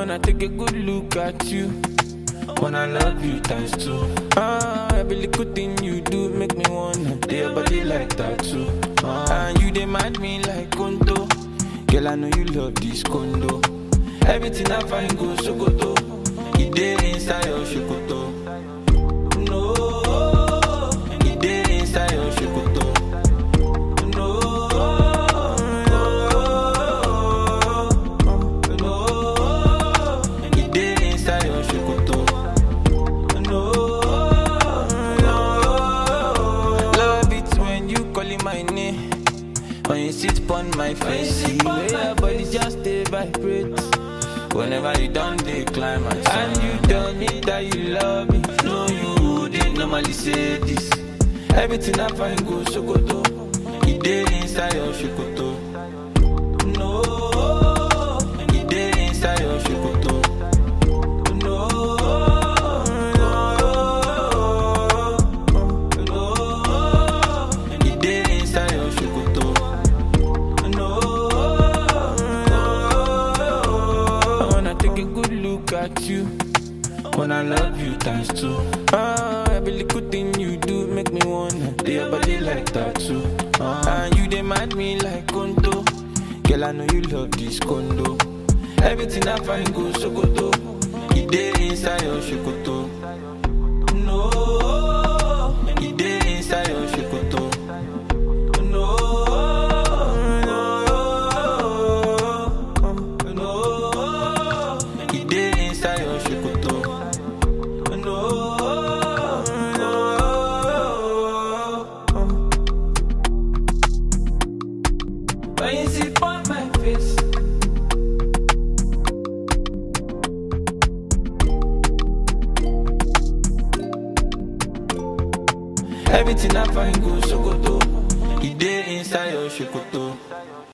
wanna take a good look at you. Wanna love you times two. Every little thing you do make me wanna do your body like that too. And you demand me like Kondo. Girl, I know you love this condo. Everything I find goes so good. It dey inside your shokoto. No, it dey inside your shokoto. No, it dey inside your shokoto. No, love it when you calling my name. When you sit upon my face, see your body just dey vibrate. Whenever you done they climb my side. And you tell me that you love me. No, you didn't normally say this. Everything I find goes so good. It dey inside your shokoto. No, it dey inside your shokoto. No, it dey inside your shokoto. Take a good look at you. Wanna love you times two. Every little thing you do make me wanna do your body like that too. And you demand me like Kondo. Girl, I know you love this condo. Everything I find goes so good. It dey inside your shokoto. No, it dey inside your shokoto. When you sit on my face, everything I find goes so good. It dey inside your shokoto.